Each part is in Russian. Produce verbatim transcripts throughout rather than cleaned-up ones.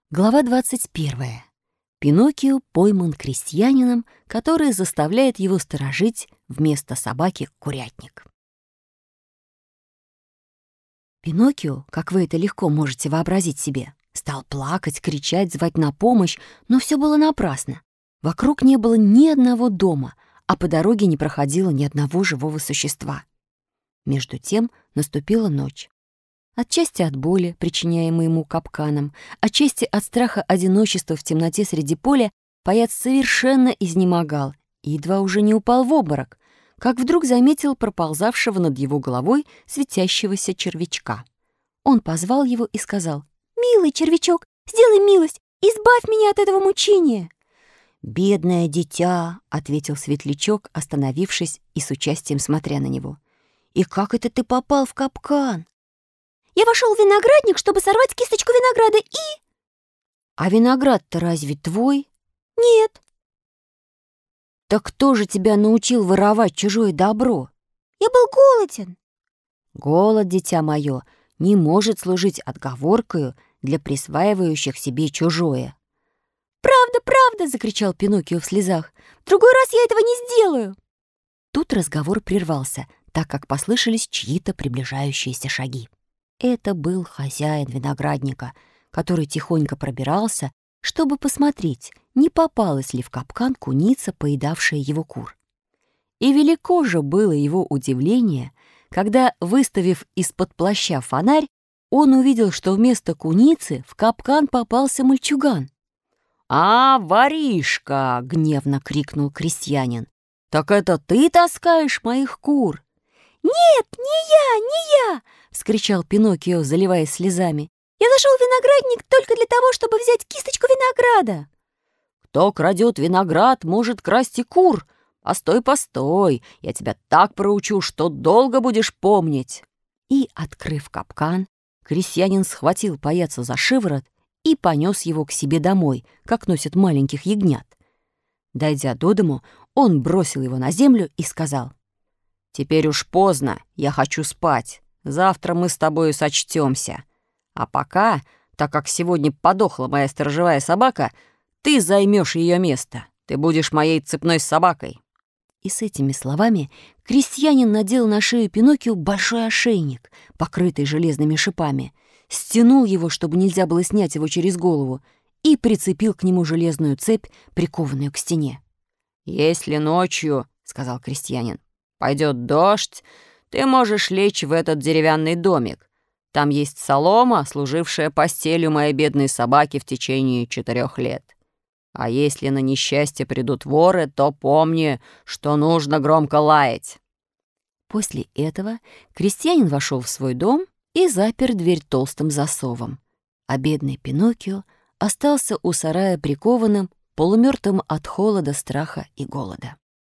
Глава двадцать первая. Пиноккио пойман крестьянином, который заставляет его сторожить вместо собаки курятник. Пиноккио, как вы это легко можете вообразить себе, стал плакать, кричать, звать на помощь, но все было напрасно. Вокруг не было ни одного дома, а по дороге не проходило ни одного живого существа. Между тем наступила ночь. Отчасти от боли, причиняемой ему капканом, отчасти от страха одиночества в темноте среди поля, паяц совершенно изнемогал и едва уже не упал в обморок, как вдруг заметил проползавшего над его головой светящегося червячка. Он позвал его и сказал: «Милый червячок, сделай милость, избавь меня от этого мучения!» «Бедное дитя!» — ответил светлячок, остановившись и с участием смотря на него. «И как это ты попал в капкан?» «Я вошел в виноградник, чтобы сорвать кисточку винограда и...» «А виноград-то разве твой?» «Нет». «Так кто же тебя научил воровать чужое добро?» «Я был голоден». «Голод, дитя мое, не может служить отговоркою для присваивающих себе чужое». «Правда, правда!» — закричал Пиноккио в слезах. «В другой раз я этого не сделаю!» Тут разговор прервался, так как послышались чьи-то приближающиеся шаги. Это был хозяин виноградника, который тихонько пробирался, чтобы посмотреть, не попалась ли в капкан куница, поедавшая его кур. И велико же было его удивление, когда, выставив из-под плаща фонарь, он увидел, что вместо куницы в капкан попался мальчуган. «А, воришка!» — гневно крикнул крестьянин. «Так это ты таскаешь моих кур?» «Нет, не я, не я!» — вскричал Пиноккио, заливаясь слезами. «Я зашел в виноградник только для того, чтобы взять кисточку винограда». «Кто крадет виноград, может красть и кур. Постой, постой, я тебя так проучу, что долго будешь помнить». И, открыв капкан, крестьянин схватил паяца за шиворот и понес его к себе домой, как носят маленьких ягнят. Дойдя до дому, он бросил его на землю и сказал: «Теперь уж поздно, я хочу спать. Завтра мы с тобою сочтёмся. А пока, так как сегодня подохла моя сторожевая собака, ты займешь ее место. Ты будешь моей цепной собакой». И с этими словами крестьянин надел на шею Пиноккио большой ошейник, покрытый железными шипами, стянул его, чтобы нельзя было снять его через голову, и прицепил к нему железную цепь, прикованную к стене. «Если ночью, — сказал крестьянин, — пойдет дождь, ты можешь лечь в этот деревянный домик. Там есть солома, служившая постелью моей бедной собаки в течение четырех лет. А если на несчастье придут воры, то помни, что нужно громко лаять». После этого крестьянин вошел в свой дом и запер дверь толстым засовом, а бедный Пиноккио остался у сарая прикованным, полумертвым от холода, страха и голода.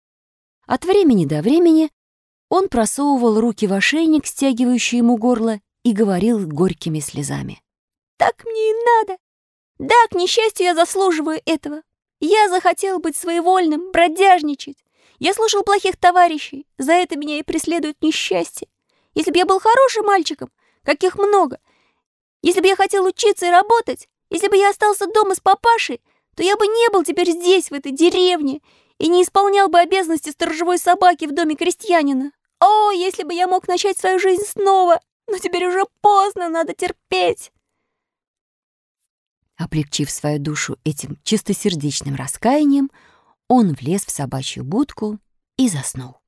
От времени до времени он просовывал руки в ошейник, стягивающий ему горло, и говорил горькими слезами: «Так мне и надо. Да, к несчастью, я заслуживаю этого. Я захотел быть своевольным, бродяжничать. Я слушал плохих товарищей, за это меня и преследует несчастье. Если бы я был хорошим мальчиком, каких много, если бы я хотел учиться и работать, если бы я остался дома с папашей, то я бы не был теперь здесь, в этой деревне, и не исполнял бы обязанности сторожевой собаки в доме крестьянина. О, если бы я мог начать свою жизнь снова! Но теперь уже поздно, надо терпеть!» Облегчив свою душу этим чистосердечным раскаянием, он влез в собачью будку и заснул.